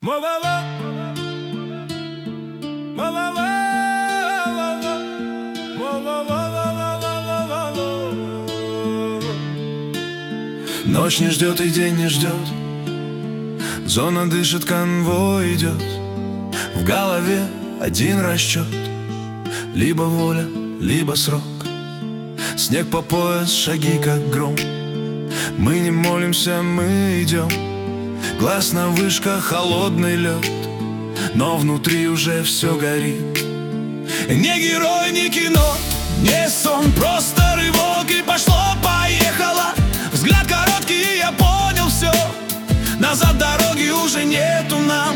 Ночь не ждет и день не ждет, зона дышит, конвой идет. В голове один расчет: либо воля, либо срок. Снег по пояс, шаги как гром. Мы не молимся, мы идем. Глаз на вышках, холодный лед, но внутри уже все горит. Не герой, не кино, не сон, просто рывок, и пошло-поехало. Взгляд короткий, и я понял все. Назад дороги уже нету нам.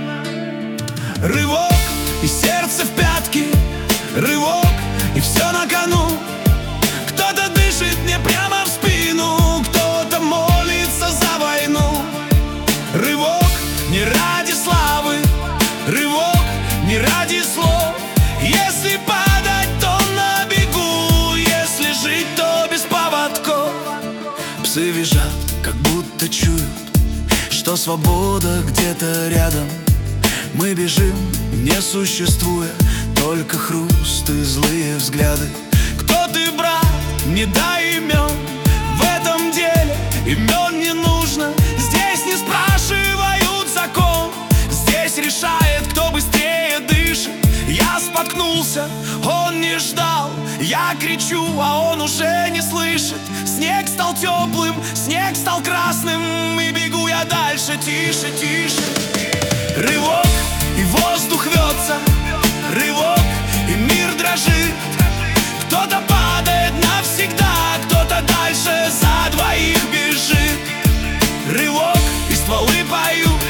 Рывок, и сердце в пятки. Рывок, и все на кону. Кто-то дышит мне прямо в спину, кто-то молится за войну. Рывок не ради славы, рывок не ради слов. Если падать, то на бегу, если жить, то без поводков. Псы визжат, как будто чуют, что свобода где-то рядом. Мы бежим, не существуя, только хруст и злые взгляды. Кто ты, брат? Не дай имен. В этом деле имен не нужно. Здесь не спрашивают закон. Здесь решает, кто быстрее дышит. Я споткнулся, он не ждал. Я кричу, а он уже не слышит. Снег стал теплым, снег стал красным, и бегу я дальше, тише, тише. Рывок, и воздух рвется. Рывок, и мир дрожит. Кто-то падает навсегда, кто-то дальше за двоих бежит. Рывок, и стволы поют.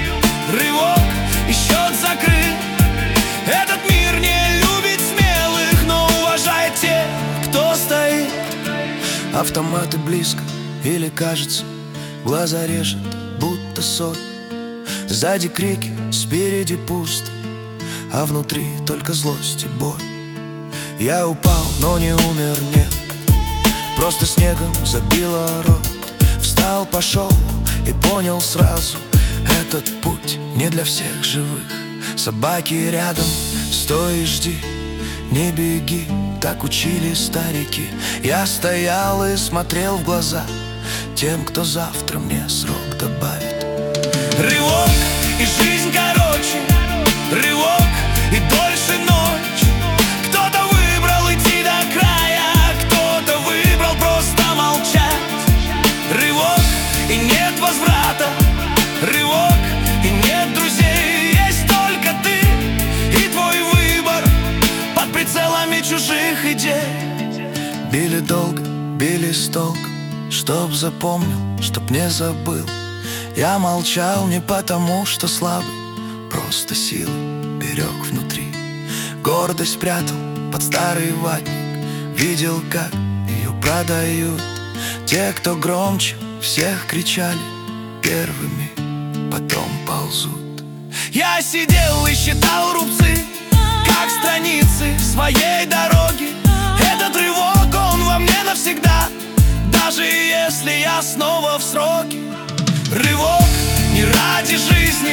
Рывок, и счет закрыт. Этот мир не любит смелых, но уважает тех, кто стоит. Автоматы близко, или кажется, глаза режет, будто соль. Сзади крики, спереди пусто, а внутри только злость и боль. Я упал, но не умер, нет, просто снегом забило рот. Встал, пошел и понял сразу: этот путь не для всех живых. Собаки рядом, стой и жди, не беги, так учили старики. Я стоял и смотрел в глаза тем, кто завтра мне срок добавит. Рывок, и жизнь короче. Рывок, и дольше ночь. Кто-то выбрал идти до края, кто-то выбрал просто молчать. Рывок, и нет возврата. Рывок, и нет друзей. Есть только ты и твой выбор под прицелами чужих идей. Били долго, били с толком, чтоб запомнил, чтоб не забыл. Я молчал не потому, что слабый, просто силы берег внутри. Гордость прятал под старый ватник, видел, как ее продают. Те, кто громче всех кричали, первыми потом ползут. Я сидел и считал рубцы, как страницы своей дороги. Этот рывок, он во мне навсегда, даже если я снова в сроке. Рывок не ради жизни,